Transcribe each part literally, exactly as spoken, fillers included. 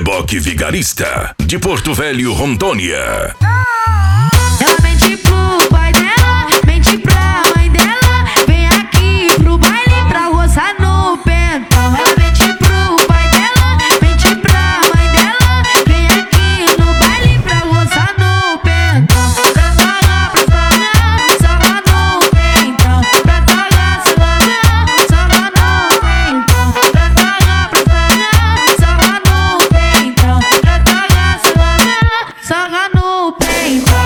Reboque Vigarista, de Porto Velho, Rondônia. Ela mente pro pai dela, mente pra mãe dela. Vem aqui pro baile pra roçar no pentão. Ela mente pro pai dela, mente pra mãe dela. Vem aqui no baile pra roçar no pentão. Pra falar, pra falar, sarra no pentão. Pra falar, sarra, sarra no pentão. Pra falar, pra falar, sarra no pentão. Pra falar, sarra, sarra no pentão.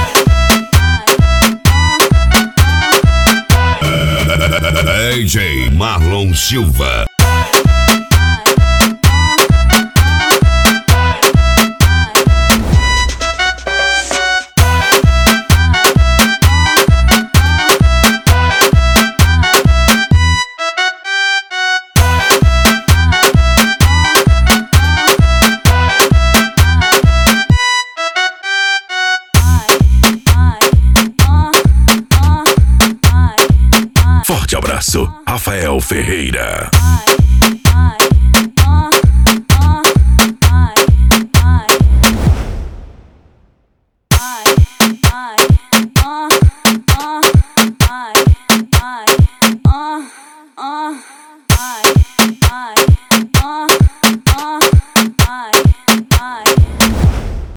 D J Marlon Silva. Forte abraço, Rafael Ferreira.